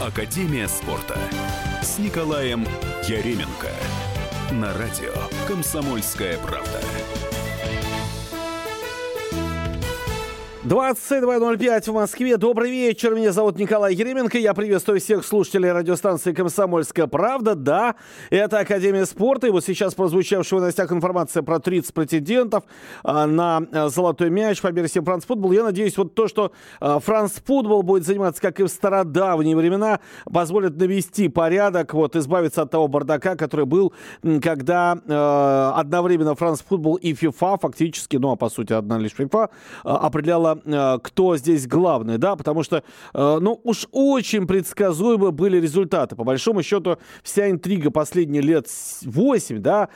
Академия спорта с Николаем Яременко на радио «Комсомольская правда». 22:05 в Москве. Добрый вечер. Меня зовут Николай Яременко. Я приветствую всех слушателей радиостанции «Комсомольская правда». Да, это Академия спорта. И вот сейчас прозвучавшая в новостях информация про 30 претендентов на золотой мяч по версии France Football. Я надеюсь, вот то, что France Football будет заниматься, как и в стародавние времена, позволит навести порядок, вот, избавиться от того бардака, который был, когда одновременно France Football и FIFA, фактически, ну, а по сути, одна лишь FIFA, определяла, кто здесь главный, да, потому что, ну, уж очень предсказуемы были результаты. По большому счету, вся интрига последние лет 8, да,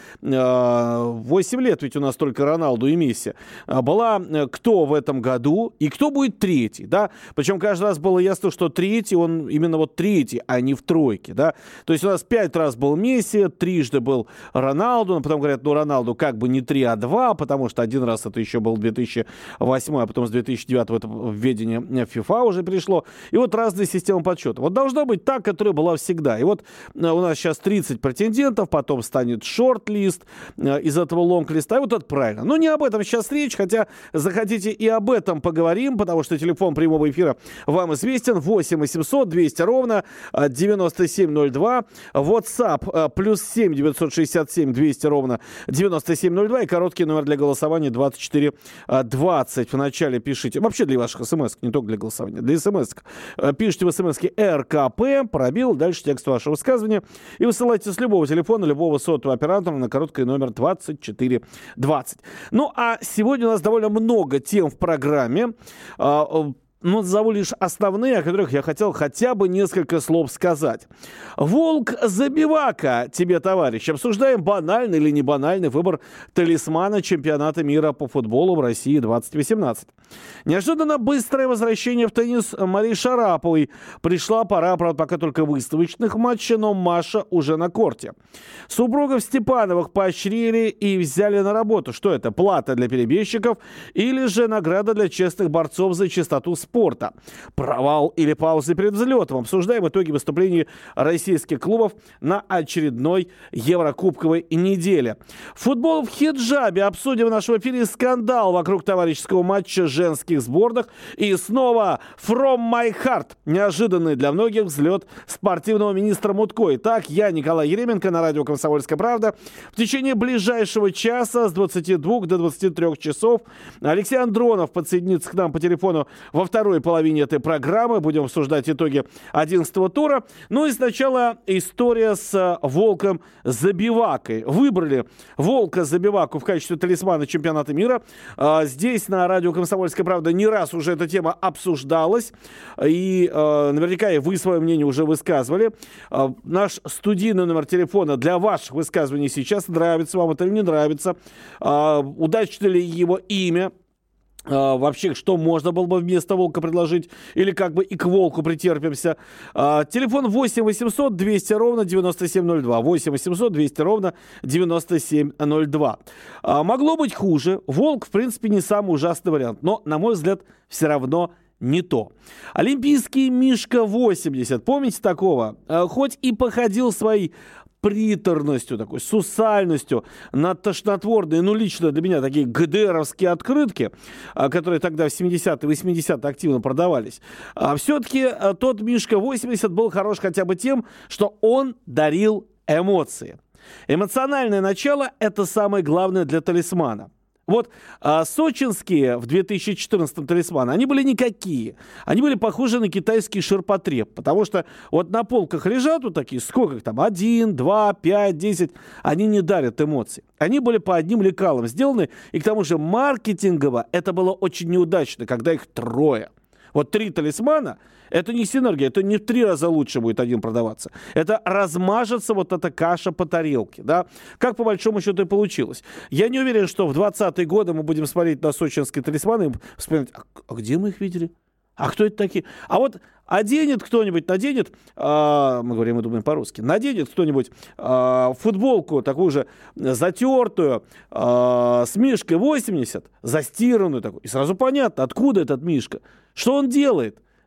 8 лет ведь у нас только Роналду и Месси, была кто в этом году и кто будет третий, да, причем каждый раз было ясно, что третий, он именно вот третий, а не в тройке, да, то есть у нас 5 раз был Месси, трижды был Роналду, но потом говорят, ну, Роналду как бы не 3, а 2, потому что один раз это еще был 2008, а потом с 2009 это введение FIFA уже пришло. И вот разные системы подсчета. Вот должна быть та, которая была всегда. И вот у нас сейчас 30 претендентов, потом станет шорт-лист из этого лонг-листа. И вот это правильно. Но не об этом сейчас речь, хотя захотите и об этом поговорим, потому что телефон прямого эфира вам известен. 8 800 200 ровно 9702. WhatsApp +7 967 200 ровно 9702. И короткий номер для голосования 2420. В начале пишите, вообще для ваших смс, не только для голосования, для смс. Пишите в смс-ке РКП, пробел, дальше текст вашего высказывания и высылайте с любого телефона, любого сотового оператора на короткий номер 2420. Ну, а сегодня у нас довольно много тем в программе. Но назову лишь основные, о которых я хотел хотя бы несколько слов сказать. Волк-забивака тебе, товарищ. Обсуждаем банальный или не банальный выбор талисмана чемпионата мира по футболу в России 2018. Неожиданно быстрое возвращение в теннис Марии Шараповой. Пришла пора, правда, пока только выставочных матчей, но Маша уже на корте. Супругов Степановых поощрили и взяли на работу. Что это? Плата для перебежчиков или же награда для честных борцов за чистоту спорта? Провал или паузы перед взлетом? Обсуждаем итоги выступлений российских клубов на очередной Еврокубковой неделе. Футбол в хиджабе. Обсудим в нашем эфире скандал вокруг товарищеского матча женских сборных. И снова From My Heart. Неожиданный для многих взлет спортивного министра Мутко. Итак, я, Николай Яременко, на радио «Комсомольская правда». В течение ближайшего часа с 22 до 23 часов Алексей Андронов подсоединится к нам по телефону во второй половине этой программы. Будем обсуждать итоги 11-го тура. Ну и сначала история с Волком-забивакой. Выбрали Волка-забиваку в качестве талисмана чемпионата мира. Здесь на радио «Комсомольская правда» не раз уже эта тема обсуждалась. И наверняка и вы свое мнение уже высказывали. Наш студийный номер телефона для ваших высказываний сейчас. Нравится вам это или не нравится? Удачно ли его имя? Вообще, что можно было бы вместо волка предложить? Или как бы и к волку притерпимся? Телефон 8 800 200 ровно 9702. 8 800 200 ровно 9702. Могло быть хуже. Волк, в принципе, не самый ужасный вариант. Но, на мой взгляд, все равно не то. Олимпийский Мишка 80. Помните такого? Хоть и походил своей приторностью, такой сусальностью на тошнотворные, ну, лично для меня, такие ГДРовские открытки, которые тогда в 70-е, 80-е активно продавались. Все-таки тот Мишка 80 был хорош хотя бы тем, что он дарил эмоции. Эмоциональное начало – это самое главное для талисмана. Вот сочинские в 2014-м талисманы, они были никакие. Они были похожи на китайский ширпотреб. Потому что вот на полках лежат вот такие, сколько их там, 1, 2, 5, 10. Они не дарят эмоций. Они были по одним лекалам сделаны. И к тому же маркетингово это было очень неудачно, когда их трое. Вот 3 талисмана, это не синергия, это не в 3 раза лучше будет один продаваться. Это размажется вот эта каша по тарелке, да. Как по большому счету и получилось. Я не уверен, что в 20-е годы мы будем смотреть на сочинские талисманы и вспоминать, а где мы их видели? А кто это такие? А вот оденет кто-нибудь, наденет, мы говорим и думаем по-русски, наденет кто-нибудь футболку такую же затертую, с Мишкой 80, застиранную такую, и сразу понятно, откуда этот Мишка, что он делает.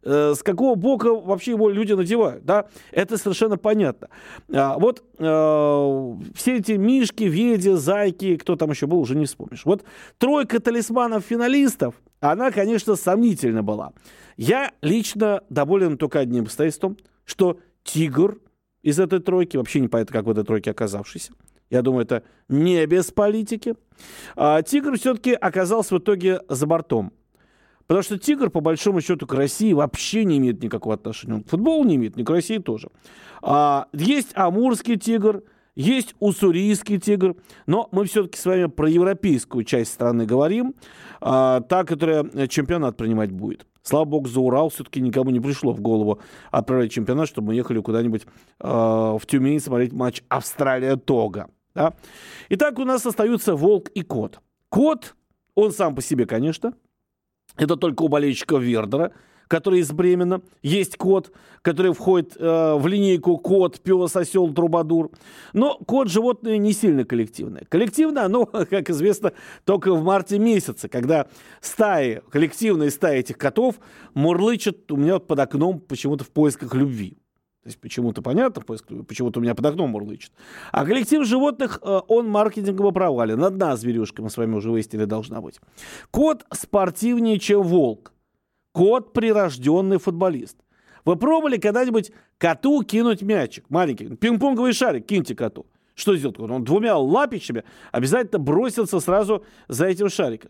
с какого бока вообще его люди надевают, да? Это совершенно понятно. Вот все эти Мишки, Веди, Зайки, кто там еще был, уже не вспомнишь. Вот тройка талисманов-финалистов, она, конечно, сомнительна была. Я лично доволен только одним обстоятельством, что «Тигр» из этой тройки, вообще непонятно, как в этой тройке оказавшийся, я думаю, это не без политики, «Тигр» все-таки оказался в итоге за бортом. Потому что «Тигр», по большому счету, к России вообще не имеет никакого отношения. Он к футболу не имеет, ни к России тоже. Есть амурский «Тигр», есть уссурийский «Тигр», но мы все-таки с вами про европейскую часть страны говорим, та, которая чемпионат принимать будет. Слава богу, за Урал все-таки никому не пришло в голову отправлять чемпионат, чтобы мы ехали куда-нибудь в Тюмень смотреть матч Австралия-Того. Да? Итак, у нас остаются «Волк» и «Кот». «Кот», он сам по себе, конечно, это только у болельщиков Вердера, который из Бремена. Есть «Кот», который входит в линейку «Кот», «Пес», «Осел», «Трубадур». Но «Кот» — животное не сильно коллективное. Коллективно оно, как известно, только в марте месяце, когда коллективные стаи этих котов мурлычат у меня под окном почему-то в поисках любви. То есть почему-то понятно, почему-то у меня под окном мурлычет. А коллектив животных, он маркетингово провален. Одна зверюшка, мы с вами уже выяснили, должна быть. Кот спортивнее, чем волк. Кот — прирожденный футболист. Вы пробовали когда-нибудь коту кинуть мячик? Маленький, пинг-понговый шарик киньте коту. Что сделает кот? Он двумя лапищами обязательно бросился сразу за этим шариком.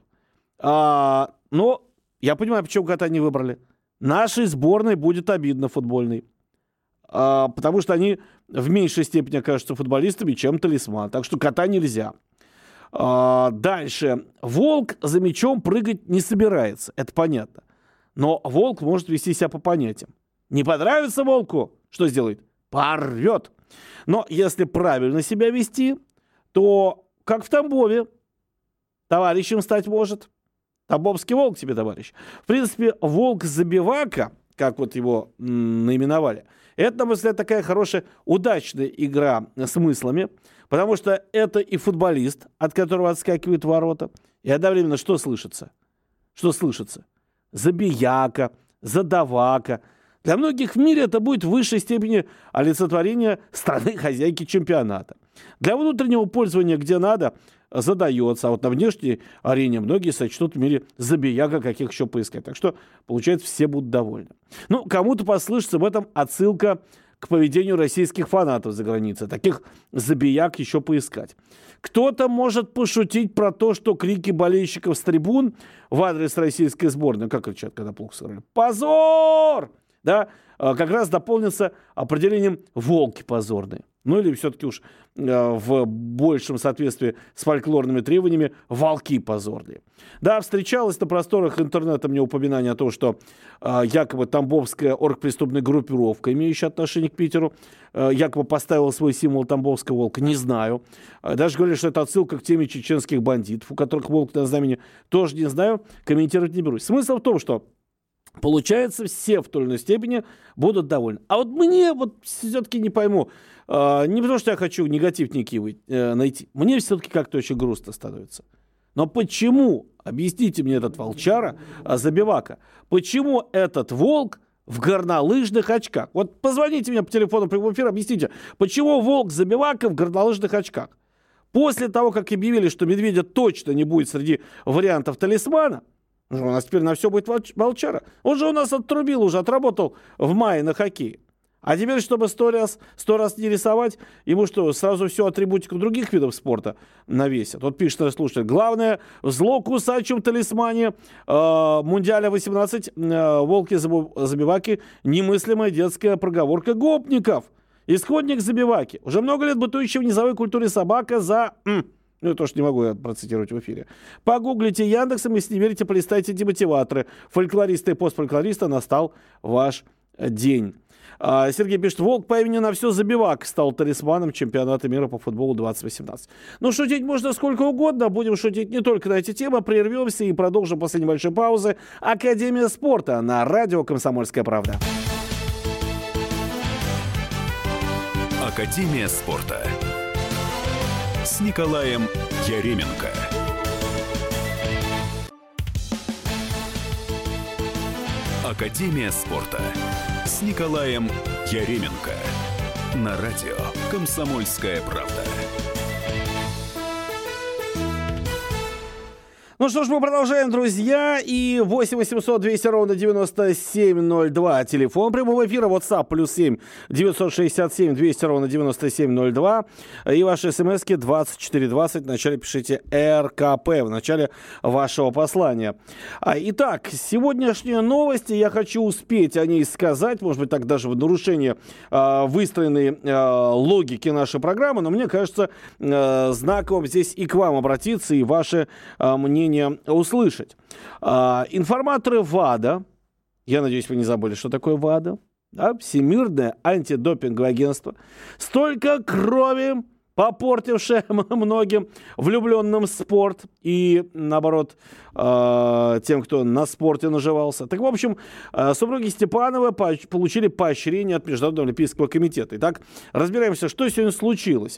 Но я понимаю, почему кота не выбрали. Нашей сборной будет обидно футбольной. Потому что они в меньшей степени окажутся футболистами, чем талисман. Так что кота нельзя. Дальше. Волк за мячом прыгать не собирается. Это понятно. Но волк может вести себя по понятиям. Не понравится волку, что сделает? Порвет. Но если правильно себя вести, то как в Тамбове. Товарищем стать может. Тамбовский волк тебе товарищ. В принципе, волк-забивака, как вот его наименовали, это, на мой взгляд, такая хорошая, удачная игра смыслами, потому что это и футболист, от которого отскакивают ворота, и одновременно что слышится? Что слышится? Забияка, задавака. Для многих в мире это будет в высшей степени олицетворение страны-хозяйки чемпионата. Для внутреннего пользования где надо задается, а вот на внешней арене многие сочтут в мире забияка, каких еще поискать. Так что, получается, все будут довольны. Ну, кому-то послышится в этом отсылка к поведению российских фанатов за границей. Таких забияк еще поискать. Кто-то может пошутить про то, что крики болельщиков с трибун в адрес российской сборной, как кричат, когда плохо сыграли, «Позор!», да, как раз дополнится определением «волки позорные». Ну или все-таки уж в большем соответствии с фольклорными требованиями «волки позорные». Да, встречалось на просторах интернета мне упоминание о том, что якобы тамбовская оргпреступная группировка, имеющая отношение к Питеру, якобы поставила свой символ тамбовского волка. Не знаю. Даже говорили, что это отсылка к теме чеченских бандитов, у которых волк на знамени. Тоже не знаю, комментировать не берусь. Смысл в том, что получается, все в той или иной степени будут довольны. А вот мне вот все-таки не пойму, не потому что я хочу негатив некий найти, мне все-таки как-то очень грустно становится. Но почему, объясните мне этот волчара, забивака, почему этот волк в горнолыжных очках? Вот позвоните мне по телефону прямого эфира, объясните, почему волк-забивака в горнолыжных очках? После того, как объявили, что медведя точно не будет среди вариантов талисмана, у нас теперь на все будет волчара. Он же у нас отрубил уже, отработал в мае на хоккее. А теперь, чтобы 100 раз не рисовать, ему что, сразу всю атрибутику других видов спорта навесят? Вот пишет наш слушатель. Главное, в зло кусачем талисмане Мундиаля 18 волки-забиваки немыслимая детская проговорка гопников. Исходник забиваки. Уже много лет бытующая в низовой культуре собака за... Ну, я тоже не могу я процитировать в эфире. Погуглите Яндексом, если не верите, полистайте демотиваторы. Фольклористы и постфольклориста, настал ваш день. Сергей пишет, волк по имени на все забивак стал талисманом чемпионата мира по футболу 2018. Ну, шутить можно сколько угодно. Будем шутить не только на эти темы. Прервемся и продолжим после небольшой паузы. Академия спорта на радио «Комсомольская правда». Академия спорта с Николаем Яременко. Академия спорта с Николаем Яременко на радио «Комсомольская правда». Ну что ж, мы продолжаем, друзья. И 8 800 200 ровно 9702. Телефон прямого эфира. WhatsApp +7 967 200 ровно 9702. И ваши смски 2420. Вначале пишите РКП в начале вашего послания. Итак, сегодняшние новости. Я хочу успеть о ней сказать. Может быть, так даже в нарушение выстроенной логики нашей программы. Но мне кажется, знаковым здесь и к вам обратиться, и ваши мнения услышать. Информаторы ВАДА, я надеюсь, вы не забыли, что такое ВАДА, да? Всемирное антидопинговое агентство, столько крови попортившее многим влюбленным спорт и, наоборот, тем, кто на спорте наживался. Так, в общем, супруги Степановы получили поощрение от Международного олимпийского комитета. Итак, разбираемся, что сегодня случилось.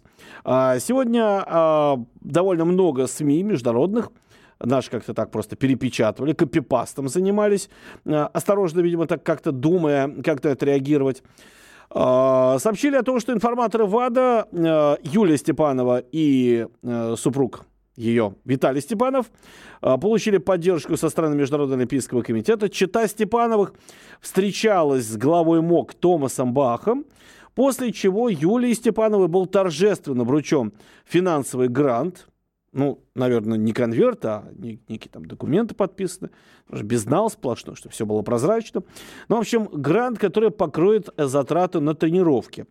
Сегодня довольно много СМИ международных, наши как-то так просто перепечатывали, копипастом занимались, осторожно, видимо, так как-то думая, как-то это реагировать. Сообщили о том, что информаторы ВАДА Юлия Степанова и супруг ее Виталий Степанов получили поддержку со стороны Международного олимпийского комитета. Чета Степановых встречалась с главой МОК Томасом Бахом, после чего Юлии Степановой был торжественно вручен финансовый грант. Ну, наверное, не конверт, а некие там документы подписаны. Безнал сплошной, чтобы все было прозрачно. Ну, в общем, грант, который покроет затраты на тренировки.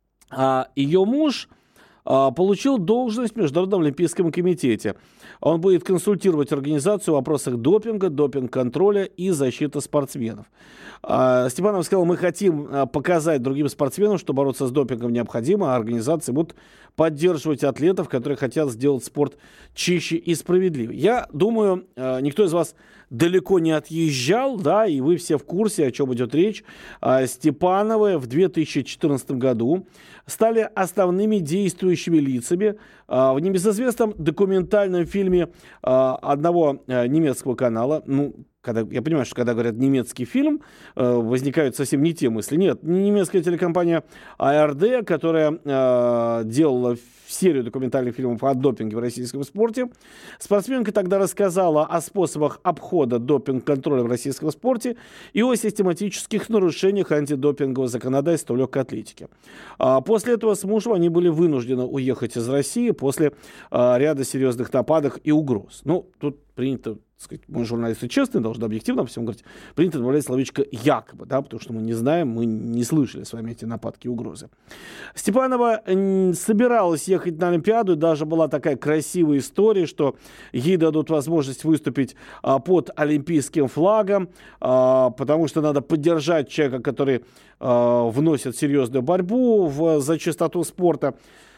А ее муж получил должность в Международном олимпийском комитете. Он будет консультировать организацию в вопросах допинга, допинг-контроля и защиты спортсменов. Степанов сказал: мы хотим показать другим спортсменам, что бороться с допингом необходимо, а организации будут поддерживать атлетов, которые хотят сделать спорт чище и справедливее. Я думаю, никто из вас далеко не отъезжал, да, и вы все в курсе, о чем идет речь. Степановы в 2014 году стали основными действующими лицами в небезызвестном документальном фильме одного немецкого канала. Ну, я понимаю, что когда говорят немецкий фильм, возникают совсем не те мысли. Нет, немецкая телекомпания АРД, которая делала серию документальных фильмов о допинге в российском спорте. Спортсменка тогда рассказала о способах обхода допинг-контроля в российском спорте и о систематических нарушениях антидопингового законодательства в легкой атлетике. После этого с мужем они были вынуждены уехать из России после ряда серьезных нападок и угроз. Ну, тут принято, так сказать, мы журналисты честные, должны объективно всем говорить, принято добавлять словечко «якобы», да, потому что мы не знаем, мы не слышали с вами эти нападки и угрозы. Степанова собиралась ехать на Олимпиаду, и даже была такая красивая история, что ей дадут возможность выступить под олимпийским флагом, потому что надо поддержать человека, который вносит серьезную борьбу за чистоту спорта.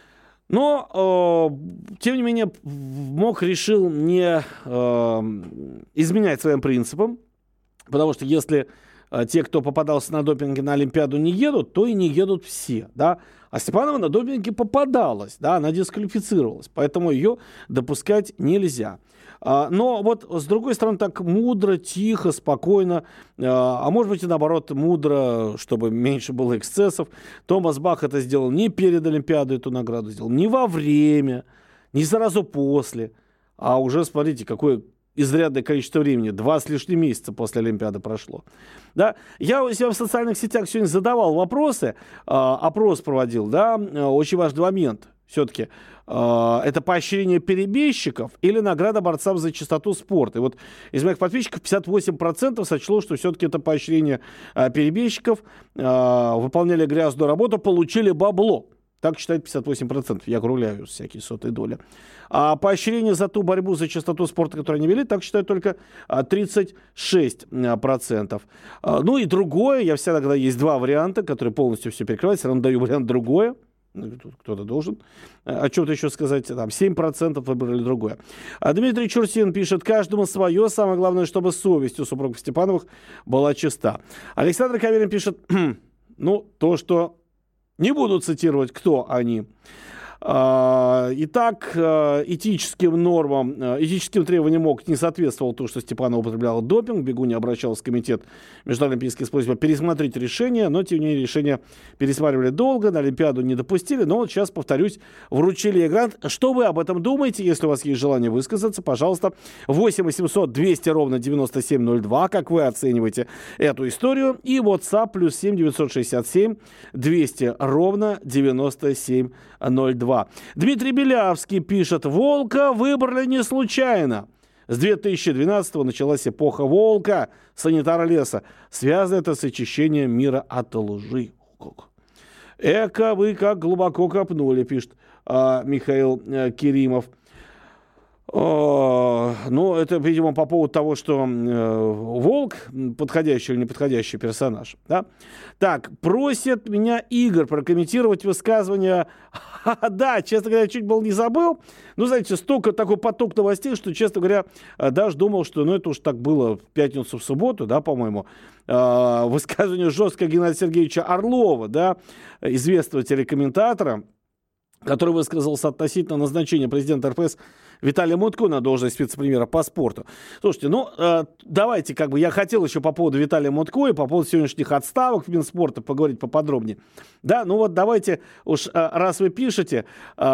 Но, тем не менее, МОК решил не изменять своим принципам, потому что если те, кто попадался на допинге на Олимпиаду, не едут, то и не едут все, да. А Степанова на допинге попадалась, да, она дисквалифицировалась, поэтому ее допускать нельзя. Но вот с другой стороны, так мудро, тихо, спокойно, а может быть и наоборот мудро, чтобы меньше было эксцессов. Томас Бах это сделал не перед Олимпиадой, эту награду сделал, не во время, не сразу после, а уже, смотрите, какое изрядное количество времени, 2 с лишним месяца после Олимпиады прошло. Да? Я у себя в социальных сетях сегодня задавал вопросы, опрос проводил, да, очень важный момент. Все-таки это поощрение перебежчиков или награда борцам за чистоту спорта. И вот из моих подписчиков 58% сочло, что все-таки это поощрение перебежчиков, выполняли грязную работу, получили бабло. Так считает 58%. Я округляю всякие сотые доли. А поощрение за ту борьбу за чистоту спорта, которую они вели, так считают только 36%. Ну и другое, я всегда, когда есть два варианта, которые полностью все перекрывают, все равно даю вариант другое. Кто-то должен о чем-то еще сказать. Там 7% выбрали другое. Дмитрий Чурсин пишет: каждому свое. Самое главное, чтобы совесть у супругов Степановых была чиста. Александр Каверин пишет: ну, то, что не буду цитировать, кто они. Итак, этическим нормам, этическим требованиям МОК не соответствовало то, что Степанова употребляла допинг. В бегу не обращался в комитет Международной олимпийской с просьбой пересмотреть решение, но, тем не менее, решение пересматривали долго, на Олимпиаду не допустили. Но вот сейчас, повторюсь, вручили ей грант. Что вы об этом думаете? Если у вас есть желание высказаться, пожалуйста, 8 800 200 ровно 9702. Как вы оцениваете эту историю? И WhatsApp +7 967 200 ровно 9702. Дмитрий Белявский пишет: «Волка выбрали не случайно. С 2012-го началась эпоха волка, санитара леса. Связано это с очищением мира от лжи». Эка, вы как глубоко копнули, пишет Михаил Керимов. Ну, это, видимо, по поводу того, что волк подходящий или неподходящий персонаж. Да? Так, просит меня Игорь прокомментировать высказывание. Да, честно говоря, чуть было не забыл. Ну, знаете, столько такой поток новостей, что, честно говоря, даже думал, что это уж так было в пятницу, в субботу, да, по-моему. Высказывание жесткое Геннадия Сергеевича Орлова, да, известного телекомментатора, который высказался относительно назначения президента РФС Виталия Мутко на должность вице-премьера по спорту. Слушайте, давайте, я хотел еще по поводу Виталия Мутко и по поводу сегодняшних отставок в Минспорта поговорить поподробнее. Да, давайте уж, раз вы пишете,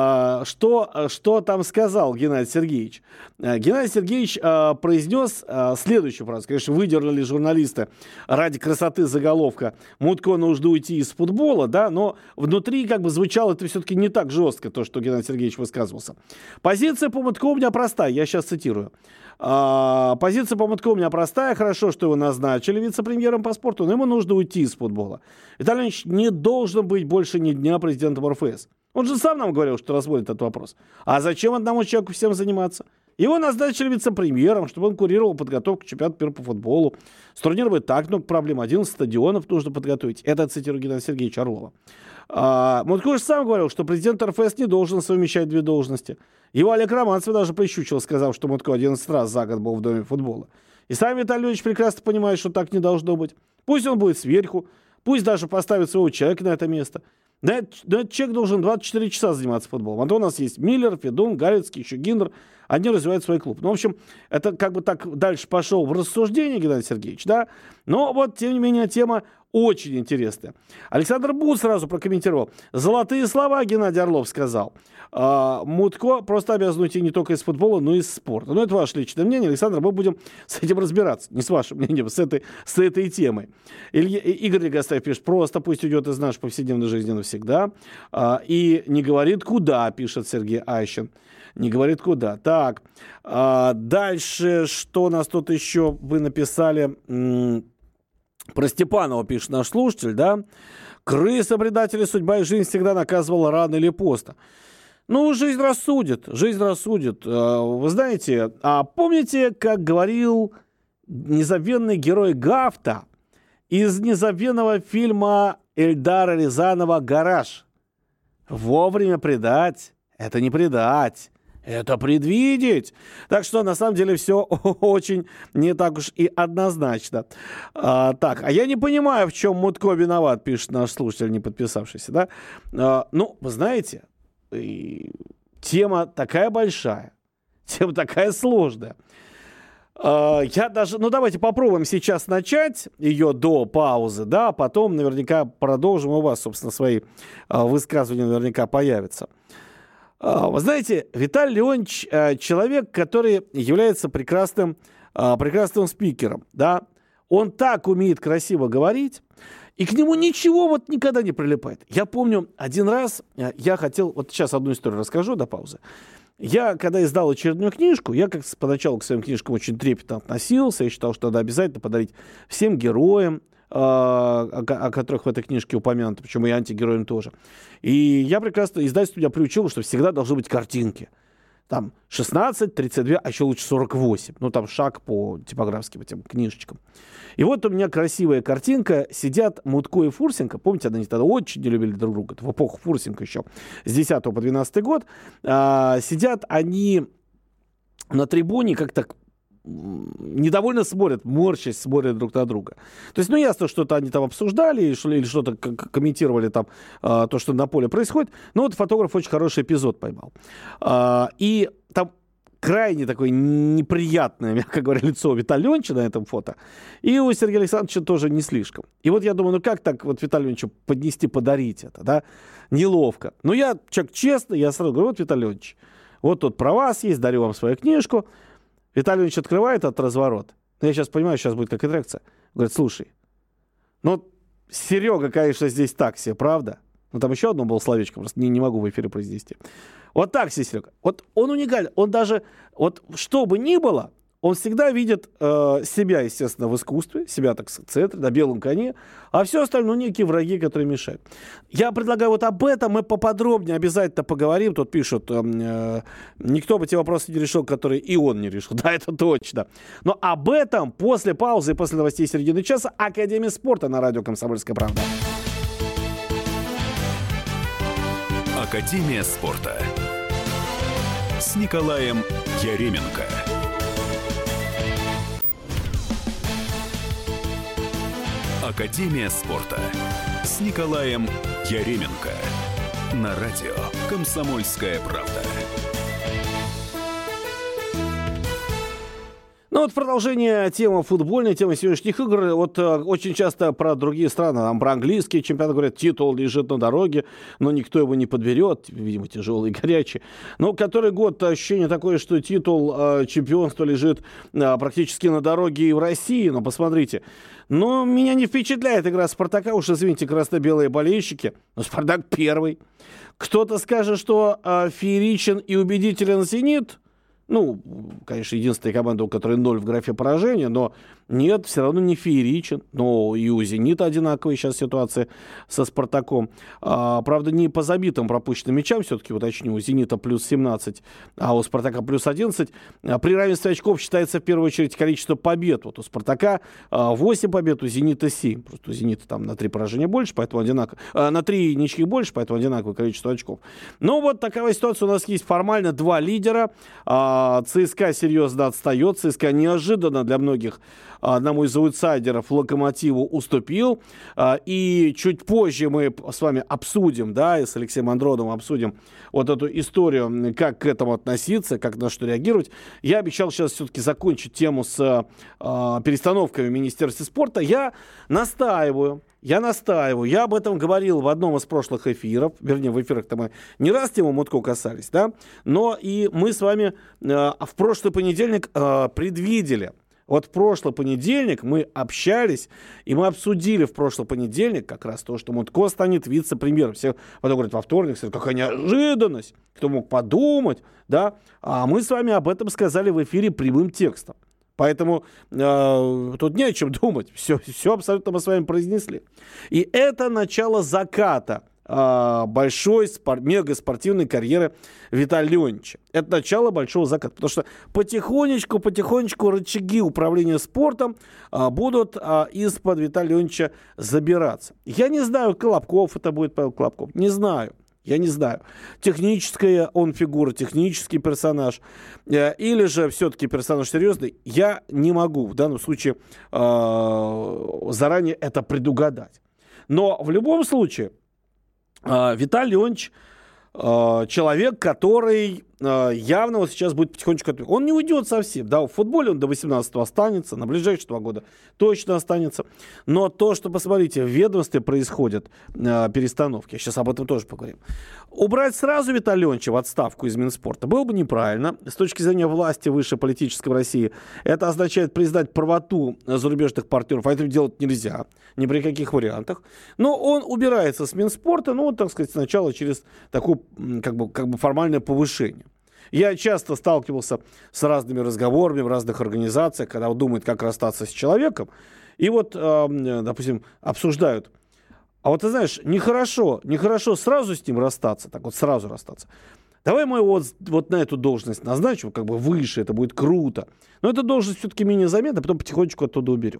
что там сказал Геннадий Сергеевич. Геннадий Сергеевич произнес следующую фразу. Конечно, выдернули журналисты ради красоты заголовка «Мутко нужно уйти из футбола», да, но внутри звучало это все-таки не так жестко, то, что Геннадий Сергеевич высказывался. Позиция по Мутко у меня простая, я сейчас цитирую. Позиция по Мутко у меня простая. Хорошо, что его назначили вице-премьером по спорту, но ему нужно уйти из футбола. Виталий Ильич не должен быть больше ни дня президентом РФС. Он же сам нам говорил, что разводит этот вопрос. А зачем одному человеку всем заниматься? Его назначили вице-премьером, чтобы он курировал подготовку к чемпионату мира по футболу. С турниром и так много проблем. 11 стадионов нужно подготовить. Это цитирую Геннадия Сергеевича Орлова. Мутко же сам говорил, что президент РФС не должен совмещать две должности. Его Олег Романцев даже прищучил, сказав, что Мутко 11 раз за год был в Доме футбола. И сам Виталий Ильич прекрасно понимает, что так не должно быть. Пусть он будет сверху, пусть даже поставит своего человека на это место. Да, этот человек должен 24 часа заниматься футболом. А то у нас есть Миллер, Федун, Галицкий, еще Гиндер. Они развивают свой клуб. В общем, это так дальше пошел в рассуждение Геннадий Сергеевич, да. Но тем не менее, тема очень интересная. Александр Бут сразу прокомментировал. Золотые слова Геннадий Орлов сказал. Мутко просто обязан уйти не только из футбола, но и из спорта. Но это ваше личное мнение, Александр, мы будем с этим разбираться. Не с вашим мнением, с этой темой. Игорь Легостаев пишет: просто пусть уйдет из нашей повседневной жизни навсегда. И не говорит куда, пишет Сергей Айщин. Не говорит куда. Так, дальше, что у нас тут еще вы написали? Про Степанова пишет наш слушатель, да? Крыса, предатели, судьба и жизнь всегда наказывала рано или поздно. Жизнь рассудит, жизнь рассудит. Вы знаете, помните, как говорил незабвенный герой Гафта из незабвенного фильма Эльдара Рязанова «Гараж»? Вовремя предать – это не предать. Это предвидеть. Так что, на самом деле, все очень не так уж и однозначно. А я не понимаю, в чем Мутко виноват, пишет наш слушатель, не подписавшийся. Да? Вы знаете, тема такая большая, тема такая сложная. Давайте попробуем сейчас начать ее до паузы, да, а потом наверняка продолжим. У вас, собственно, свои высказывания наверняка появятся. Вы знаете, Виталий Леонтьевич человек, который является прекрасным спикером, да. Он так умеет красиво говорить, и к нему ничего никогда не прилипает. Я помню, один раз я хотел, сейчас одну историю расскажу до паузы. Я, когда издал очередную книжку, я поначалу к своим книжкам очень трепетно относился, я считал, что надо обязательно подарить всем героям, о которых в этой книжке упомянуто, причем и антигероям тоже. И я прекрасно, издательство меня приучило, что всегда должны быть картинки. Там 16, 32, а еще лучше 48. Там шаг по типографским этим книжечкам. И у меня красивая картинка. Сидят Мутко и Фурсенко. Помните, они тогда очень не любили друг друга. Это в эпоху Фурсенко еще. С 10 по 12 год. Сидят они на трибуне, как-то недовольно смотрят, морщась смотрят друг на друга. То есть, ясно, что-то они там обсуждали или что-то комментировали там, то, что на поле происходит. Но вот фотограф очень хороший эпизод поймал. И там крайне такое неприятное, мягко говоря, лицо Виталия Леонтьевича на этом фото. И у Сергея Александровича тоже не слишком. И вот я думаю, как так вот Виталию Леонтьевичу поднести, подарить это, да? Неловко. Но я человек честный, я сразу говорю, вот, Виталий Леонтьевич, вот тут про вас есть, дарю вам свою книжку. Виталий Леонтьевич открывает этот разворот. Я сейчас понимаю, сейчас будет какая-то реакция. Говорит, слушай, Серега, конечно, здесь так себе, правда? Там еще одно было словечко, просто не могу в эфире произнести. Вот так себе, Серега. Вот он уникален. Он даже, вот что бы ни было, он всегда видит себя, естественно, в искусстве, себя, так сказать, в центре, на белом коне, а все остальное некие враги, которые мешают. Я предлагаю вот об этом мы поподробнее обязательно поговорим. Тут пишут, никто бы те вопросы не решил, которые и он не решил. Да, это точно. Но об этом после паузы и после новостей середины часа Академия спорта на радио «Комсомольская правда». Академия спорта с Николаем Яременко. Академия спорта с Николаем Яременко. На радио «Комсомольская правда». Вот продолжение темы футбольной, темы сегодняшних игр. Вот очень часто про другие страны, там про английские чемпионаты говорят, титул лежит на дороге, но никто его не подберет, видимо, тяжелый и горячий. Но который год ощущение такое, что титул чемпионства лежит практически на дороге и в России. Но посмотрите, меня не впечатляет игра Спартака, уж извините, красно-белые болельщики, но Спартак первый. Кто-то скажет, что фееричен и убедителен «Зенит». Конечно, единственная команда, у которой 0 в графе поражения, но нет, все равно не фееричен. Но и у «Зенита» одинаковая сейчас ситуация со «Спартаком». Правда, не по забитым пропущенным мячам, все-таки уточню, у «Зенита» плюс 17, а у «Спартака» плюс 11. При равенстве очков считается в первую очередь количество побед. Вот у «Спартака» 8 побед, у «Зенита» 7. Просто у «Зенита» там на 3 поражения больше, поэтому одинаково. На 3 ничьи больше, поэтому одинаковое количество очков. Вот такая ситуация у нас есть. Формально 2 лидера. ЦСКА серьезно отстает. ЦСКА неожиданно для многих одному из аутсайдеров «Локомотиву» уступил. И чуть позже мы с вами обсудим, и с Алексеем Андроновым обсудим вот эту историю, как к этому относиться, как на что реагировать. Я обещал сейчас все-таки закончить тему с перестановками в Министерстве спорта. Я настаиваю. Я об этом говорил в одном из прошлых эфиров. Вернее, в эфирах-то мы не раз тему Мутко касались, но и мы с вами в прошлый понедельник предвидели. Вот в прошлый понедельник мы общались, и мы обсудили в прошлый понедельник как раз то, что Мутко станет вице-премьером. Все потом говорят, во вторник, какая неожиданность, кто мог подумать, А мы с вами об этом сказали в эфире прямым текстом. Поэтому тут не о чем думать. Все абсолютно мы с вами произнесли. И это начало заката большой мегаспортивной карьеры Виталия Леонтьевича. Это начало большого заката. Потому что потихонечку рычаги управления спортом будут из-под Виталия Леонтьевича забираться. Я не знаю, Колобков это будет, Павел Колобков. Не знаю. Я не знаю, техническая он фигура, технический персонаж, или же все-таки персонаж серьезный, я не могу в данном случае заранее это предугадать. Но в любом случае Виталий Леонтьевич человек, который явно вот сейчас будет потихонечку... Он не уйдет совсем. В футболе он до 18-го останется, на ближайшие 2 года точно останется. Но то, что, посмотрите, в ведомстве происходят перестановки, сейчас об этом тоже поговорим. Убрать сразу Виталия Леонтьевича в отставку из Минспорта было бы неправильно. С точки зрения власти высшей политической в России, это означает признать правоту зарубежных партнеров, а это делать нельзя, ни при каких вариантах. Но он убирается с Минспорта, так сказать, сначала через такое как бы формальное повышение. Я часто сталкивался с разными разговорами в разных организациях, когда он думает, как расстаться с человеком. И допустим, обсуждают. А вот ты знаешь, нехорошо сразу с ним расстаться, сразу расстаться. Давай мы его вот на эту должность назначим, выше, это будет круто. Но эта должность все-таки менее заметна, потом потихонечку оттуда уберем.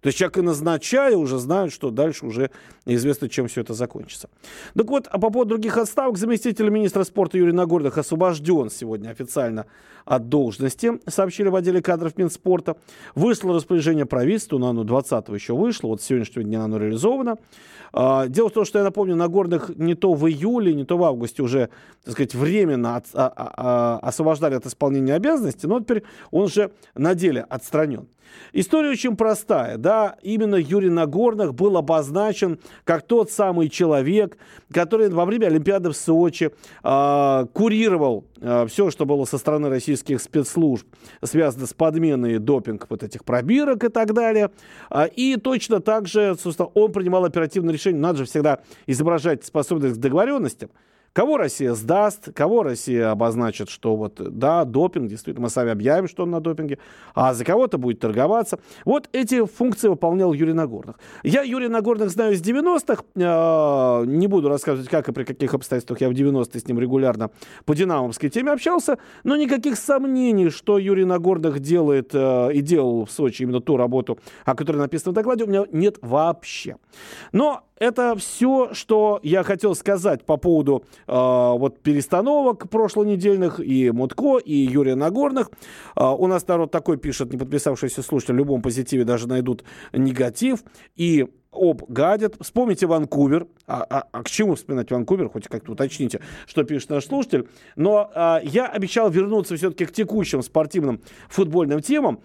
То есть человек и назначая уже знают, что дальше уже неизвестно, чем все это закончится. Так вот, а по поводу других отставок, заместитель министра спорта Юрий Нагорных освобожден сегодня официально от должности, сообщили в отделе кадров Минспорта. Вышло распоряжение правительству, но оно 20-го еще вышло, вот с сегодняшнего дня оно реализовано. Дело в том, что, я напомню, Нагорных не то в июле, не то в августе уже, так сказать, временно освобождали от исполнения обязанностей, но теперь он уже на деле отстранен. История очень простая, да, именно Юрий Нагорных был обозначен как тот самый человек, который во время Олимпиады в Сочи курировал все, что было со стороны российских спецслужб, связано с подменой допинг вот этих пробирок и так далее. И точно так же, собственно, он принимал оперативное решение. Надо же всегда изображать способность к договоренностям. Кого Россия сдаст, кого Россия обозначит, что вот, да, допинг, действительно, мы сами объявим, что он на допинге, а за кого-то будет торговаться. Вот эти функции выполнял Юрий Нагорных. Я Юрия Нагорных знаю с 90-х, не буду рассказывать, как и при каких обстоятельствах я в 90-е с ним регулярно по динамовской теме общался, но никаких сомнений, что Юрий Нагорных делает и делал в Сочи именно ту работу, о которой написано в докладе, у меня нет вообще. Но это все, что я хотел сказать по поводу вот перестановок прошлонедельных и Мутко, и Юрия Нагорных. У нас народ такой пишет, не подписавшийся слушатель, в любом позитиве даже найдут негатив. И гадят. Вспомните Ванкувер. К чему вспоминать Ванкувер? Хоть как-то уточните, что пишет наш слушатель. Но я обещал вернуться все-таки к текущим спортивным футбольным темам.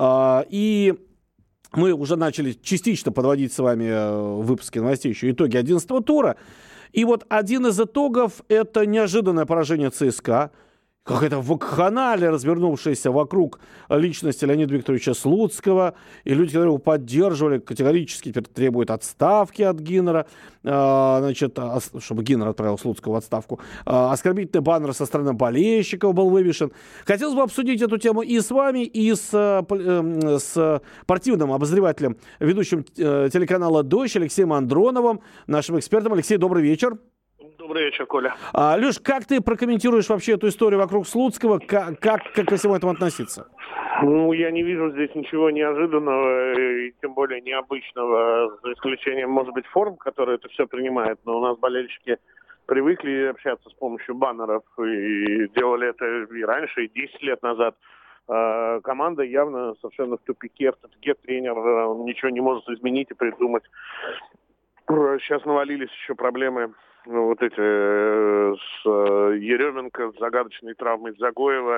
И мы уже начали частично подводить с вами в выпуске новостей еще итоги 11-го тура. И вот один из итогов – это неожиданное поражение ЦСКА. Какая-то вакханалия, развернувшаяся вокруг личности Леонида Викторовича Слуцкого. И люди, которые его поддерживали, категорически теперь требуют отставки от Гиннера. Значит, чтобы Гиннер отправил Слуцкого в отставку. Оскорбительный баннер со стороны болельщиков был вывешен. Хотелось бы обсудить эту тему и с вами, и с спортивным обозревателем, ведущим телеканала «Дождь» Алексеем Андроновым, нашим экспертом. Алексей, добрый вечер. Добрый вечер, Коля. Леш, как ты прокомментируешь вообще эту историю вокруг Слуцкого? Как ко всему этому относиться? Ну, я не вижу здесь ничего неожиданного и тем более необычного, за исключением, может быть, форм, которые это все принимает. Но у нас болельщики привыкли общаться с помощью баннеров и делали это и раньше, и 10 лет назад. Команда явно совершенно в тупике, тренер ничего не может изменить и придумать. Сейчас навалились еще проблемы вот эти с Еременко, с загадочной травмой Загоева.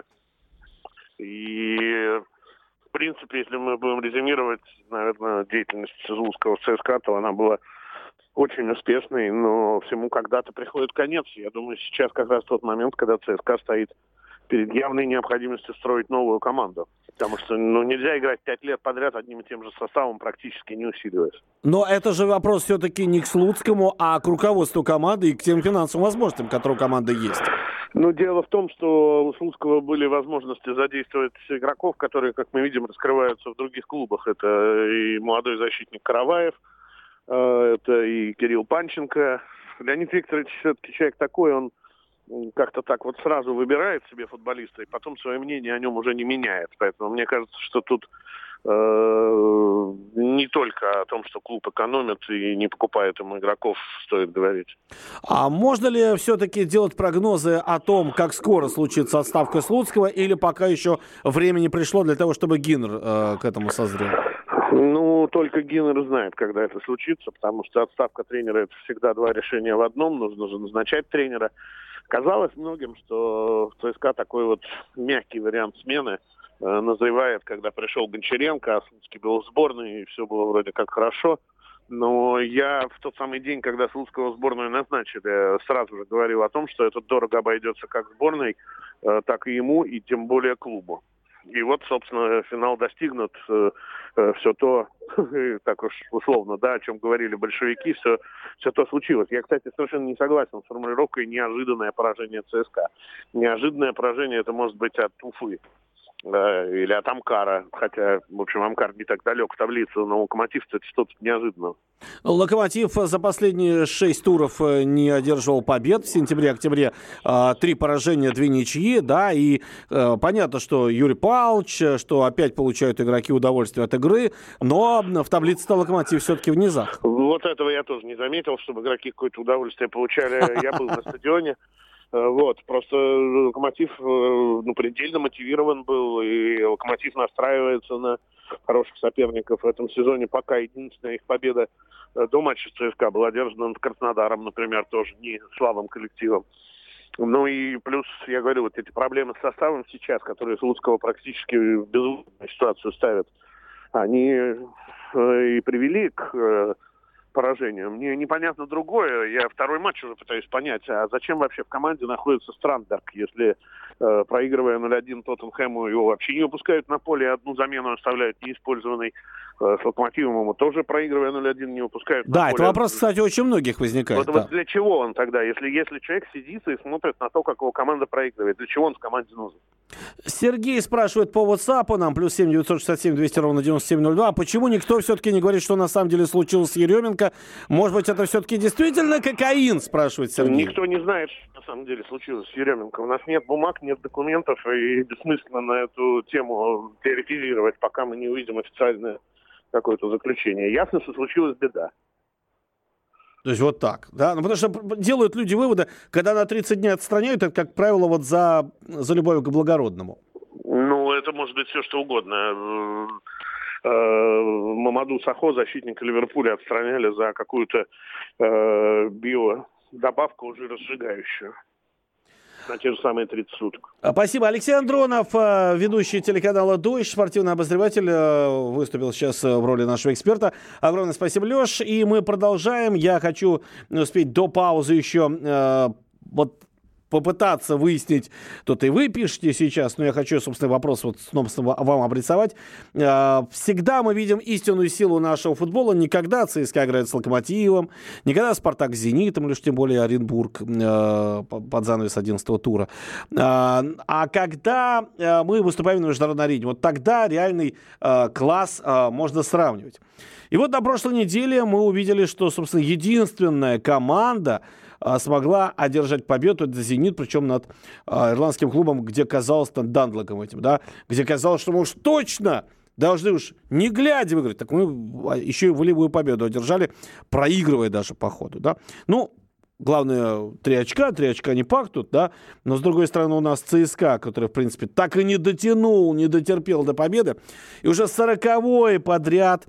И, в принципе, если мы будем резюмировать, наверное, деятельность Слуцкого в ЦСКА, то она была очень успешной, но всему когда-то приходит конец. Я думаю, сейчас как раз тот момент, когда ЦСКА стоит перед явной необходимостью строить новую команду. Потому что нельзя играть 5 лет подряд одним и тем же составом, практически не усиливаясь. Но это же вопрос все-таки не к Слуцкому, а к руководству команды и к тем финансовым возможностям, которые у команды есть. Ну, дело в том, что у Слуцкого были возможности задействовать игроков, которые, как мы видим, раскрываются в других клубах. Это и молодой защитник Караваев, это и Кирилл Панченко. Леонид Викторович все-таки человек такой, он как-то так вот сразу выбирает себе футболиста и потом свое мнение о нем уже не меняет. Поэтому мне кажется, что тут не только о том, что клуб экономит и не покупает ему игроков, стоит говорить. А можно ли все-таки делать прогнозы о том, как скоро случится отставка Слуцкого, или пока еще время не пришло для того, чтобы Гиннер к этому созрел? Ну, только Гиннер знает, когда это случится, потому что отставка тренера – это всегда два решения в одном. Нужно же назначать тренера. Казалось многим, что в ЦСКА такой вот мягкий вариант смены назревает, когда пришел Гончаренко, а Слуцкий был в сборной, и все было вроде как хорошо. Но я в тот самый день, когда Слуцкого в сборную назначили, сразу же говорил о том, что это дорого обойдется как сборной, так и ему, и тем более клубу. И вот, собственно, финал достигнут, все то, так уж условно, да, о чем говорили большевики, все то случилось. Я, кстати, совершенно не согласен с формулировкой «неожиданное поражение ЦСКА». Неожиданное поражение это может быть от Уфы. или от Амкара. Хотя, в общем, Амкар не так далек в таблице, но Локомотив-то это что-то неожиданное. Локомотив за последние 6 туров не одерживал побед. В сентябре-октябре 3 поражения, 2 ничьи, да, и понятно, что Юрий Павлович, что опять получают игроки удовольствие от игры, но в таблице-то Локомотив все-таки в низах. Вот этого я тоже не заметил, чтобы игроки какое-то удовольствие получали. Я был на стадионе. Вот, просто Локомотив, предельно мотивирован был, и Локомотив настраивается на хороших соперников в этом сезоне. Пока единственная их победа до матча с ЦСКА была одержана над Краснодаром, например, тоже не слабым коллективом. Ну и плюс, я говорю, вот эти проблемы с составом сейчас, которые Слуцкого практически в безвыходную ситуацию ставят, они и привели к поражению. Мне непонятно другое. Я второй матч уже пытаюсь понять, а зачем вообще в команде находится Страндберг, если, проигрывая 0-1 Тоттенхэму, его вообще не выпускают на поле, одну замену оставляют неиспользованной. С Локомотивом ему тоже, проигрывая 0-1, не выпускают на поле. Да, это вопрос, кстати, очень многих возникает. Вот для чего он тогда? Если человек сидит и смотрит на то, как его команда проигрывает, для чего он в команде нужен? Сергей спрашивает по WhatsApp нам, +7 967 200 9702. Почему никто все-таки не говорит, что на самом деле случилось с Еременко? Может быть, это все-таки действительно кокаин, спрашивает Сергей. Никто не знает, что на самом деле случилось с Еременко. У нас нет бумаг, нет документов, и бессмысленно на эту тему теоретизировать, пока мы не увидим официальное какое-то заключение. Ясно, что случилась беда. То есть вот так, да? Ну, потому что делают люди выводы, когда на 30 дней отстраняют, это, как правило, вот за любовь к благородному. Ну, это может быть все, что угодно. Мамаду Сахо, защитника Ливерпуля, отстраняли за какую-то биодобавку уже разжигающую. На те же самые 30 суток. Спасибо. Алексей Андронов, ведущий телеканала «Дождь», спортивный обозреватель, выступил сейчас в роли нашего эксперта. Огромное спасибо, Леш. И мы продолжаем. Я хочу успеть до паузы еще попытаться выяснить, тут и вы пишете сейчас, но я хочу, собственно, вопрос снова вам адресовать. Всегда мы видим истинную силу нашего футбола, не когда ЦСКА играет с Локомотивом, не когда Спартак с Зенитом, или уж тем более Оренбург под занавес 11-го тура, а когда мы выступаем на международной арене. Вот тогда реальный класс можно сравнивать. И вот на прошлой неделе мы увидели, что, собственно, единственная команда смогла одержать победу, это «Зенит», причем над ирландским клубом, где казалось, над Дандлоком этим, да, где казалось, что мы уж точно должны уж не глядя выиграть, так мы еще и волевую победу одержали, проигрывая даже по ходу, да. Ну, главное, 3 очка не пахнут, да, но, с другой стороны, у нас ЦСКА, который, в принципе, так и не дотерпел до победы, и уже 40-й подряд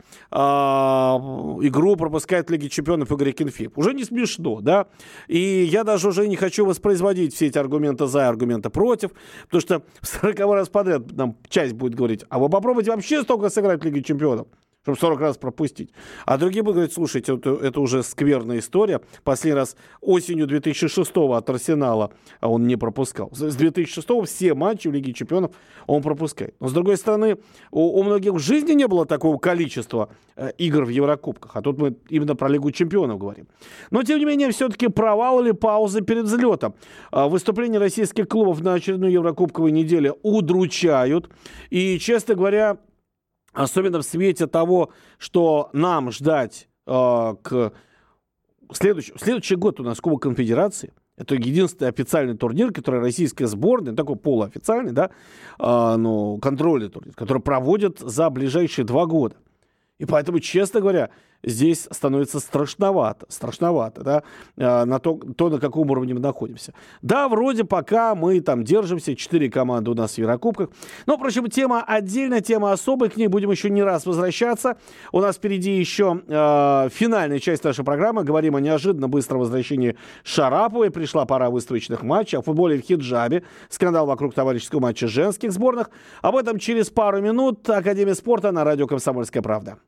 игру пропускает в Лиге Чемпионов Игорь Акинфеев. Уже не смешно, да, и я даже уже не хочу воспроизводить все эти аргументы за и аргументы против, потому что в 40-й раз подряд нам часть будет говорить, а вы попробуйте вообще столько сыграть в Лиге Чемпионов, чтобы 40 раз пропустить. А другие будут говорить, слушайте, это уже скверная история. Последний раз осенью 2006-го от Арсенала он не пропускал. С 2006-го все матчи в Лиге Чемпионов он пропускает. Но, с другой стороны, у многих в жизни не было такого количества игр в Еврокубках. А тут мы именно про Лигу Чемпионов говорим. Но, тем не менее, все-таки провал или пауза перед взлетом. Выступления российских клубов на очередной Еврокубковой неделе удручают. И, честно говоря, особенно в свете того, что нам ждать к следующий год у нас Кубок Конфедерации. Это единственный официальный турнир, который российская сборная, такой полуофициальный, да, контрольный турнир, который проводят за ближайшие 2 года. И поэтому, честно говоря, здесь становится страшновато, да, на то, на каком уровне мы находимся. Да, вроде пока мы там держимся, 4 команды у нас в Еврокубках. Но, впрочем, тема отдельная, тема особая, к ней будем еще не раз возвращаться. У нас впереди еще финальная часть нашей программы. Говорим о неожиданно быстром возвращении Шараповой. Пришла пора выставочных матчей. О футболе в хиджабе. Скандал вокруг товарищеского матча женских сборных. Об этом через пару минут. Академия спорта на радио «Комсомольская правда».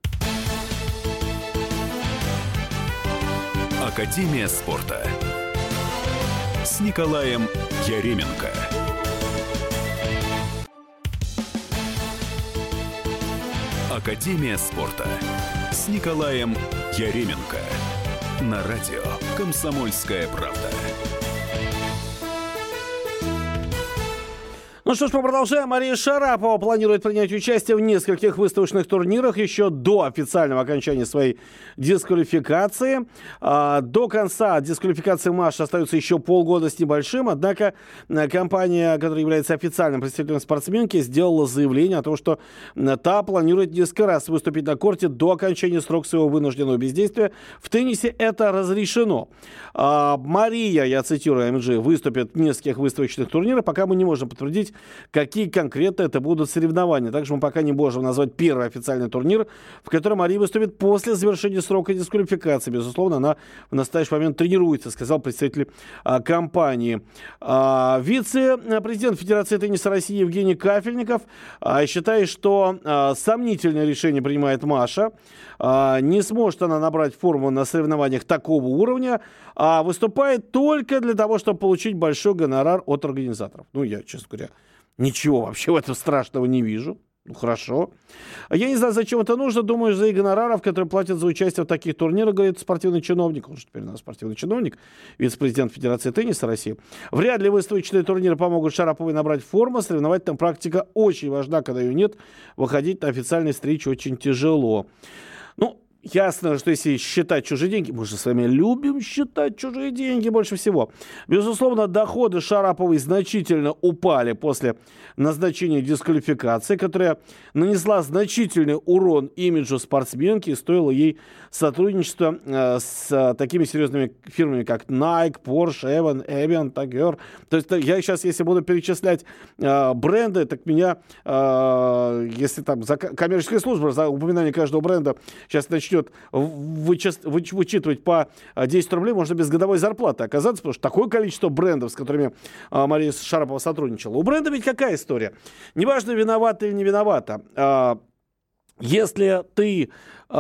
Академия спорта с Николаем Яременко. Академия спорта с Николаем Яременко. На радио «Комсомольская правда». Ну что ж, мы продолжаем. Мария Шарапова планирует принять участие в нескольких выставочных турнирах еще до официального окончания своей дисквалификации. До конца дисквалификации Маши остается еще полгода с небольшим, однако компания, которая является официальным представителем спортсменки, сделала заявление о том, что та планирует несколько раз выступить на корте до окончания срока своего вынужденного бездействия. В теннисе это разрешено. Мария, я цитирую МГ, выступит в нескольких выставочных турнирах, пока мы не можем подтвердить, какие конкретно это будут соревнования. Также мы пока не можем назвать первый официальный турнир, в котором Мария выступит после завершения срока дисквалификации. Безусловно, она в настоящий момент тренируется, сказал представитель компании. Вице-президент Федерации тенниса России Евгений Кафельников считает, что сомнительное решение принимает Маша. Не сможет она набрать форму на соревнованиях такого уровня, а выступает только для того, чтобы получить большой гонорар от организаторов. Ну, я, честно говоря, ничего вообще в этом страшного не вижу. Ну, хорошо. Я не знаю, зачем это нужно. Думаю, за гонораров, которые платят за участие в таких турнирах, говорит спортивный чиновник. Он же теперь у нас спортивный чиновник, вице-президент Федерации тенниса России. Вряд ли выставочные турниры помогут Шараповой набрать форму. Соревновательная практика очень важна, когда ее нет. Выходить на официальные встречи очень тяжело. Ну, ясно, что если считать чужие деньги, мы же с вами любим считать чужие деньги больше всего. Безусловно, доходы Шараповой значительно упали после назначения дисквалификации, которая нанесла значительный урон имиджу спортсменки и стоило ей сотрудничество с такими серьезными фирмами, как Nike, Porsche, Evian, Tiger. То есть я сейчас, если буду перечислять бренды, так меня, если там за коммерческая служба, за упоминание каждого бренда сейчас начнет вычитывать по 10 рублей, можно без годовой зарплаты оказаться, потому что такое количество брендов, с которыми Мария Шарапова сотрудничала. У бренда ведь какая история? Неважно, виновата или не виновата. Если ты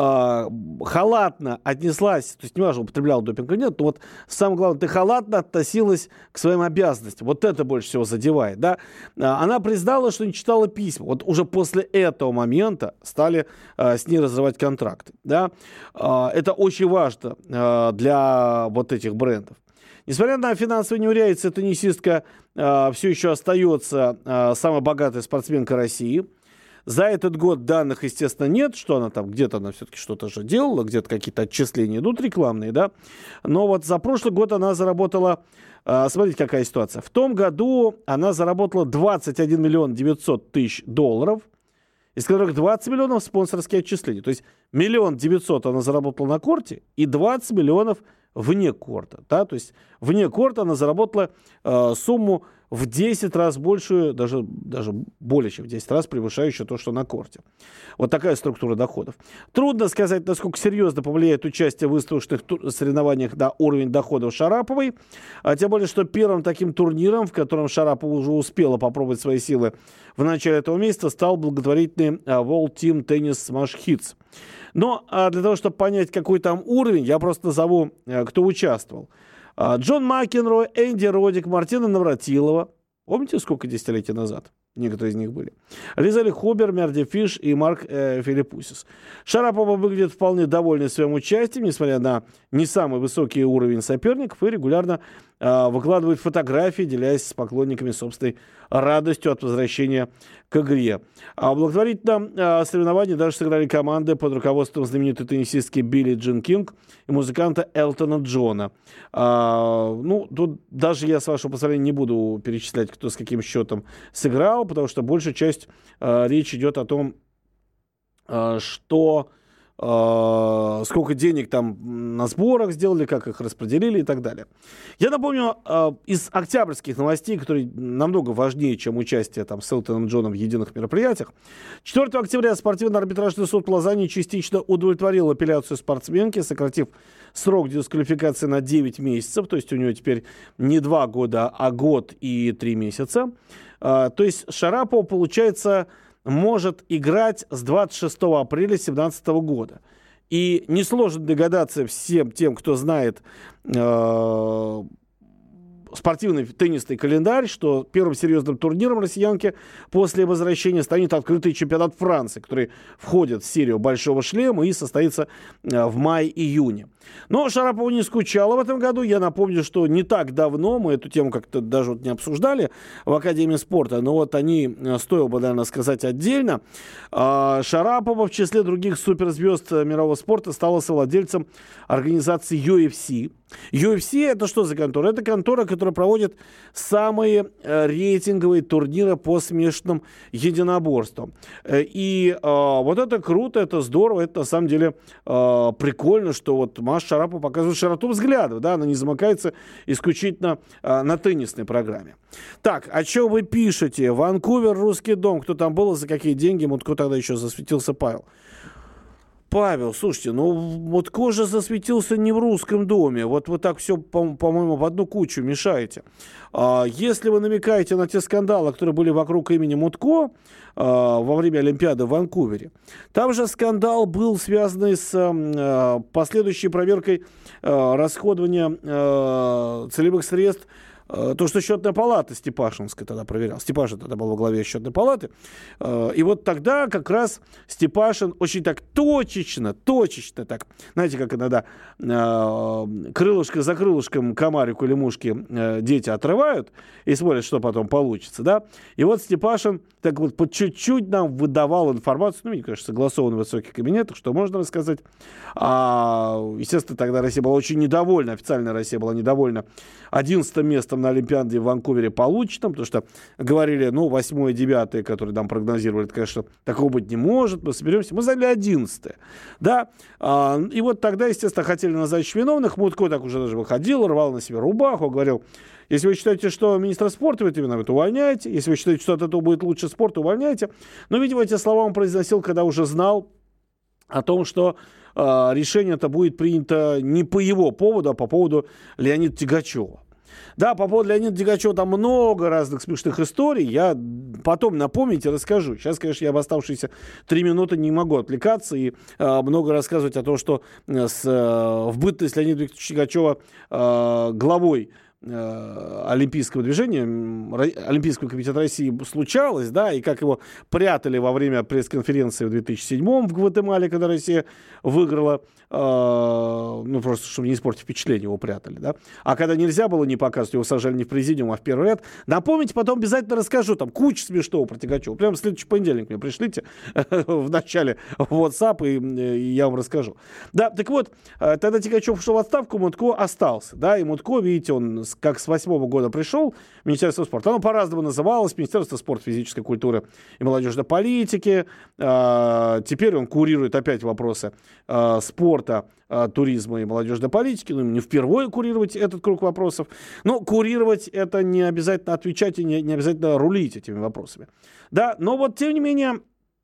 халатно отнеслась, то есть неважно, употребляла допинг или нет, то вот самое главное, ты халатно относилась к своим обязанностям. Вот это больше всего задевает, да. Она признала, что не читала письма. Вот уже после этого момента стали с ней разрывать контракты, да. Это очень важно для вот этих брендов. Несмотря на финансовые неурядицы, теннисистка все еще остается самой богатой спортсменкой России. За этот год данных, естественно, нет, что она там, где-то она все-таки что-то же делала, где-то какие-то отчисления идут рекламные, да. Но вот за прошлый год она заработала, смотрите, какая ситуация. В том году она заработала 21 миллион 900 тысяч долларов, из которых 20 миллионов спонсорские отчисления. То есть 1 900 000 она заработала на корте и 20 миллионов вне корта. Да? То есть вне корта она заработала сумму в 10 раз большую, даже более чем в 10 раз превышающую то, что на корте. Вот такая структура доходов. Трудно сказать, насколько серьезно повлияет участие в выставочных соревнованиях на уровень доходов Шараповой. Тем более, что первым таким турниром, в котором Шарапова уже успела попробовать свои силы в начале этого месяца, стал благотворительный World Team Tennis Smash Hits. Но для того, чтобы понять, какой там уровень, я просто назову, кто участвовал. Джон Макенрой, Энди Родик, Мартина Навратилова. Помните, сколько десятилетий назад? Некоторые из них были. Лизель Хубер, Мерди Фиш и Марк Филиппусис. Шарапова выглядит вполне довольной своим участием, несмотря на не самый высокий уровень соперников, и регулярно выкладывает фотографии, делясь с поклонниками собственной радостью от возвращения к игре. А в благотворительном соревновании даже сыграли команды под руководством знаменитой теннисистки Билли Джин Кинг и музыканта Элтона Джона. Ну, тут даже я, с вашего позволения, не буду перечислять, кто с каким счетом сыграл, потому что большая часть речь идет о том, что сколько денег там на сборах сделали, как их распределили и так далее. Я напомню, из октябрьских новостей, которые намного важнее, чем участие там с Элтоном Джоном в единых мероприятиях. 4 октября спортивный арбитражный суд в Лозанне частично удовлетворил апелляцию спортсменки, сократив срок дисквалификации на 9 месяцев. То есть у нее теперь не 2 года, а год и 3 месяца. То есть Шарапова, получается, может играть с 26 апреля 2017 года. И несложно догадаться всем тем, кто знает спортивный теннисный календарь, что первым серьезным турниром россиянки после возвращения станет открытый чемпионат Франции, который входит в серию «Большого шлема» и состоится в мае-июне. Но Шарапова не скучала в этом году. Я напомню, что не так давно мы эту тему как-то даже не обсуждали в Академии спорта, но вот они, стоило бы, наверное, сказать отдельно. Шарапова в числе других суперзвезд мирового спорта стала совладельцем организации UFC. UFC — это что за контора? Это контора, которая проводит самые рейтинговые турниры по смешанным единоборствам. И вот это круто, это здорово, это на самом деле прикольно, что вот Маша Шарапова показывает широту взглядов, да, она не замыкается исключительно на теннисной программе. Так, о чем вы пишете? Ванкувер, Русский дом, кто там был и за какие деньги? Мутко тогда еще засветился, Павел. Павел, слушайте, ну Мутко же засветился не в Русском доме. Вот вы так все, по-моему, в одну кучу мешаете. Если вы намекаете на те скандалы, которые были вокруг имени Мутко во время Олимпиады в Ванкувере, там же скандал был связанный с последующей проверкой расходования целевых средств. То, что счетная палата Степашинская тогда проверяла. Степашин тогда был во главе счетной палаты. И вот тогда как раз Степашин очень так точечно так, знаете, как иногда крылышко за крылышком комарику или мушки дети отрывают и смотрят, что потом получится, да. И вот Степашин так вот по чуть-чуть нам выдавал информацию, ну, мне кажется, согласованный в высоких кабинетах, что можно рассказать. Естественно, тогда Россия была очень недовольна, официальная Россия была недовольна 11 местом на Олимпиаде в Ванкувере полученным, потому что говорили, 8 и 9, которые нам прогнозировали, это, конечно, такого быть не может, мы соберемся, мы заняли 11, да, и вот тогда, естественно, хотели назначить виновных, Мутко так уже даже выходил, рвал на себе рубаху, говорил, если вы считаете, что министр спорта в это виноват, увольняйте, если вы считаете, что от этого будет лучше спорт, увольняйте, но, видимо, эти слова он произносил, когда уже знал о том, что решение это будет принято не по его поводу, а по поводу Леонида Тягачева. Да, по поводу Леонида Тягачева там много разных смешных историй. Я потом напомнить и расскажу. Сейчас, конечно, я в оставшиеся 3 минуты не могу отвлекаться и много рассказывать о том, что в бытность Леонида Викторовича Тягачева главой олимпийского движения, Олимпийского комитета России случалось, да, и как его прятали во время пресс-конференции в 2007 в Гватемале, когда Россия выиграла, просто чтобы не испортить впечатление, его прятали, да. А когда нельзя было не показывать, его сажали не в президиум, а в первый ряд. Напомните, потом обязательно расскажу, там куча смешного про Тягачева. Прямо в следующий понедельник мне пришлите в начале в WhatsApp, и я вам расскажу. Да, так вот, тогда Тягачев ушел в отставку, Мутко остался, да, и Мутко, видите, он как с 2008 года пришел в Министерство спорта. Оно по-разному называлось. Министерство спорта, физической культуры и молодежной политики. Теперь он курирует опять вопросы спорта, туризма и молодежной политики. Ну, не впервые курировать этот круг вопросов. Но курировать — это не обязательно отвечать и не обязательно рулить этими вопросами. Да, но вот тем не менее...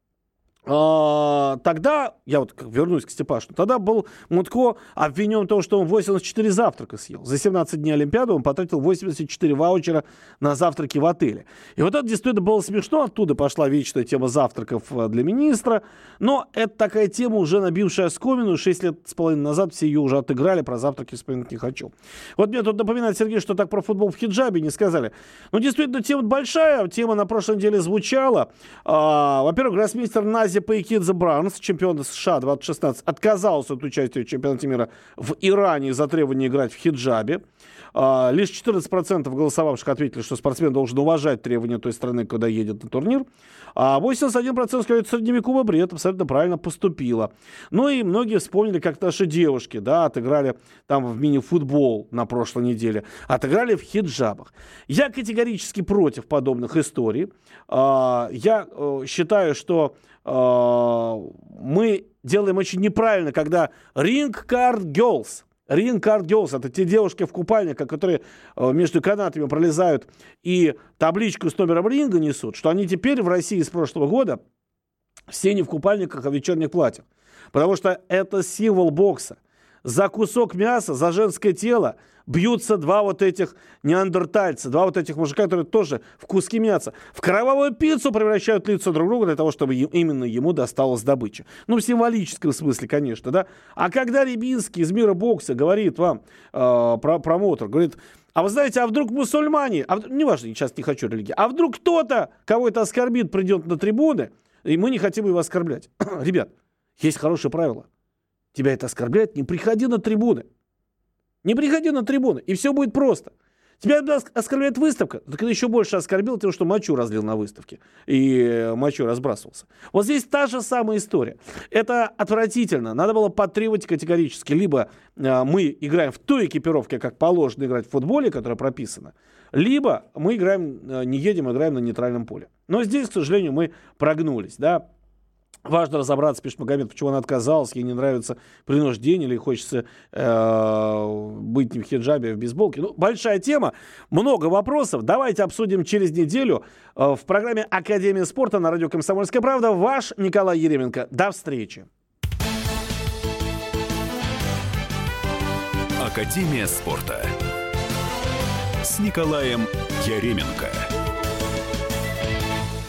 Тогда, я вот вернусь к Степашину, тогда был Мутко обвинен в том, что он 84 завтрака съел. За 17 дней Олимпиады он потратил 84 ваучера на завтраки в отеле. И вот это действительно было смешно, оттуда пошла вечная тема завтраков для министра. Но это такая тема, уже набившая оскомину, 6 лет с половиной назад все ее уже отыграли, про завтраки вспоминать не хочу. Вот мне тут напоминает Сергей, что так про футбол в хиджабе не сказали. Ну, действительно, тема большая, тема на прошлой неделе звучала. Во-первых, гроссмейстер Нази Пейкидзе Браунс, чемпион США 2016, отказался от участия в чемпионате мира в Иране из-за требования играть в хиджабе. Лишь 14% голосовавших ответили, что спортсмен должен уважать требования той страны, куда едет на турнир. А 81% сказали, что средневековый бред, абсолютно правильно поступила. Ну и многие вспомнили, как наши девушки, да, отыграли там в мини-футбол на прошлой неделе, отыграли в хиджабах. Я категорически против подобных историй. Я считаю, что мы делаем очень неправильно, когда Ring Card Girls, это те девушки в купальниках, которые между канатами пролезают и табличку с номером ринга несут, что они теперь в России с прошлого года все не в купальниках, а в вечерних платьях. Потому что это символ бокса. За кусок мяса, за женское тело бьются два вот этих неандертальца, два вот этих мужика, которые тоже в куски мяса, в кровавую пиццу превращают лица друг друга для того, чтобы именно ему досталась добыча. Ну, в символическом смысле, конечно, да. А когда Рябинский из мира бокса говорит вам, промоутер, говорит, А вы знаете, а вдруг мусульмане, неважно, сейчас не хочу религии, а вдруг кто-то, кого это оскорбит, придет на трибуны, и мы не хотим его оскорблять. Ребят, есть хорошее правило. Тебя это оскорбляет, не приходи на трибуны. Не приходи на трибуны, и все будет просто. Тебя оскорбляет выставка, так ты еще больше оскорбил тем, что мочу разлил на выставке и мочу разбрасывался. Вот здесь та же самая история. Это отвратительно. Надо было потребовать категорически. Либо мы играем в той экипировке, как положено играть в футболе, которая прописана, либо мы играем, не едем, играем на нейтральном поле. Но здесь, к сожалению, мы прогнулись, да. Важно разобраться, пишет Магомед, почему он отказался, ей не нравится принуждение или хочется быть не в хиджабе, а в бейсболке. Ну, большая тема, много вопросов. Давайте обсудим через неделю в программе «Академия спорта» на радио «Комсомольская правда». Ваш Николай Еременко. До встречи. Академия спорта с Николаем Яременко.